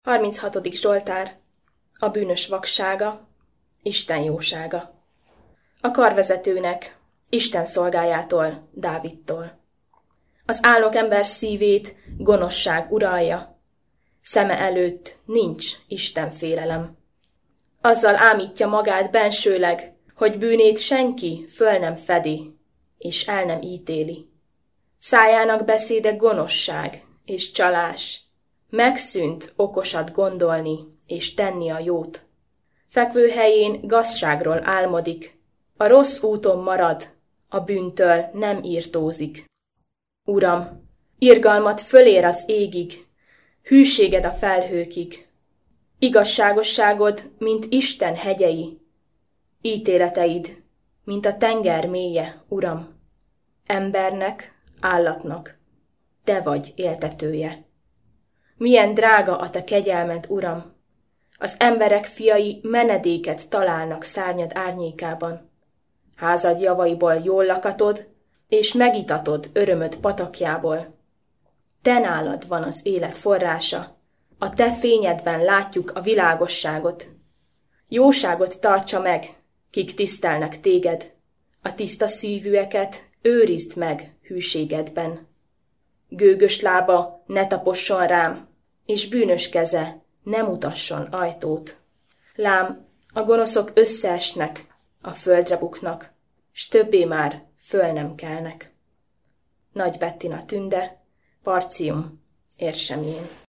36. Zsoltár. A bűnös vaksága, Isten jósága. A karvezetőnek, Isten szolgájától, Dávidtól. Az álnok ember szívét gonoszság uralja, szeme előtt nincs Isten félelem. Azzal ámítja magát bensőleg, hogy bűnét senki föl nem fedi, és el nem ítéli. Szájának beszéde gonoszság és csalás, megszűnt okosat gondolni és tenni a jót. Fekvő helyén gazságról álmodik, a rossz úton marad, a bűntől nem írtózik. Uram, irgalmat fölér az égig, hűséged a felhőkig. Igazságosságod, mint Isten hegyei, ítéleteid, mint a tenger mélye, Uram. Embernek, állatnak, te vagy éltetője. Milyen drága a te kegyelmed, Uram! Az emberek fiai menedéket találnak szárnyad árnyékában. Házad javaiból jól lakatod, és megitatod örömöd patakjából. Te nálad van az élet forrása, a te fényedben látjuk a világosságot. Jóságot tartsa meg, kik tisztelnek téged, a tiszta szívűeket őrizd meg hűségedben. Gőgös lába ne taposson rám, és bűnös keze ne mutasson ajtót. Lám, a gonoszok összeesnek, a földre buknak, s többé már föl nem kelnek. Nagy Bettina Tünde, Partium, Érsemjén.